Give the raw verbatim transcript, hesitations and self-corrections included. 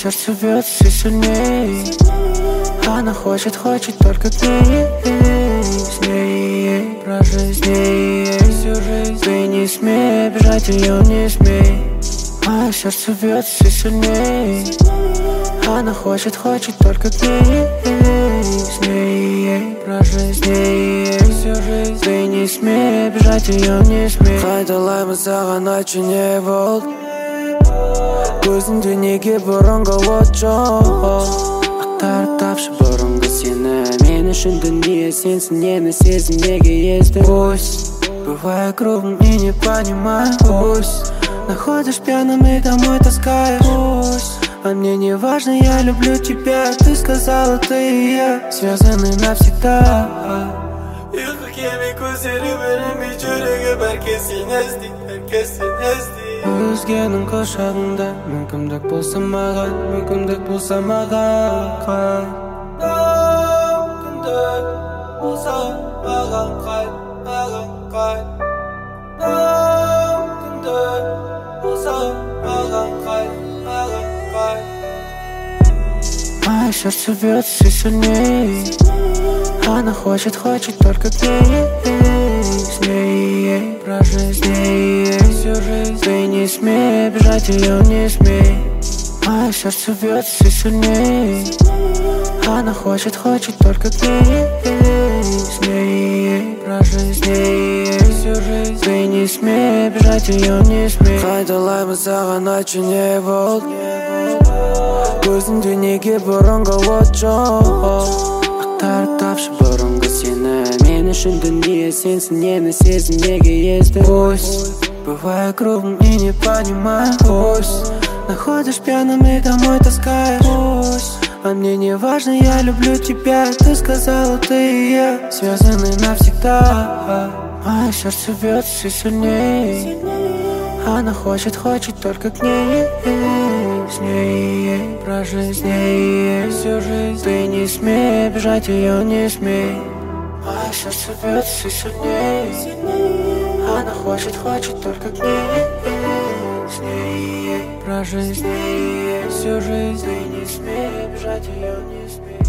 сердце бьется сильнее. Она хочет, хочет только к ней, с ней прожить с ней всю жизнь. Ты не смей обижать ее, не смей. Мое сердце бьется сильнее. Она хочет, хочет только к ней, с ней прожить с ней всю жизнь. Ты не смей обижать ее, не смей. Қайталаймыз саған айтшы не болды? Көзіңде неге бұрынғы от жоқ? Ақтарып тапшы бұрынғы сені. Мен үшін дүние сенсің, нені сезім неге езді? Пусть бываю грубым и не понимаю. Пусть находишь пьяным и домой таскаешь. Пусть а мне не важно, я люблю тебя. Ты сказала, ты и я связаны навсегда. Ұйқы келмей көздері бермей жүрегі бәркез сені іздейді, бәркез сені іздейді. Өзгенің құшағында мүмкіндік болса маған, мүмкіндік болса маған. Мүмкіндік болса маған қайт, маған қайт. Мүмкіндік болса маған қайт, маған қайт. Мое сердце бьется сильнее. Она хочет, хочет только к ней, с ней прожить с ней всю жизнь. Ты не смей обижать ее, не смей. Мое сердце бьется сильнее. Она хочет, хочет только к ней, с ней прожить с ней всю жизнь. Ты не смей обижать ее, не смей. Қайталаймыз саған айтшы не болды? Көзіңде неге бұрынғы от жоқ? Ақтарып тапшы бұрынғы сені. Мен үшін дүние сенсің, нені сезім неге езді? Пусть бываю грубым и не понимаю. Пусть находишь пьяным и домой таскаешь. Пусть а мне не важно, я люблю тебя. Ты сказала, ты и я связаны навсегда. Мое сердце бьется сильнее. Она хочет, хочет только к ней, с ней прожить с ней всю жизнь. Ты не смей обижать ее, не смей. Мое сердце бьется сильнее. Она хочет, хочет только к ней, с ней прожить с ней всю жизнь. Ты не смей обижать ее, не смей.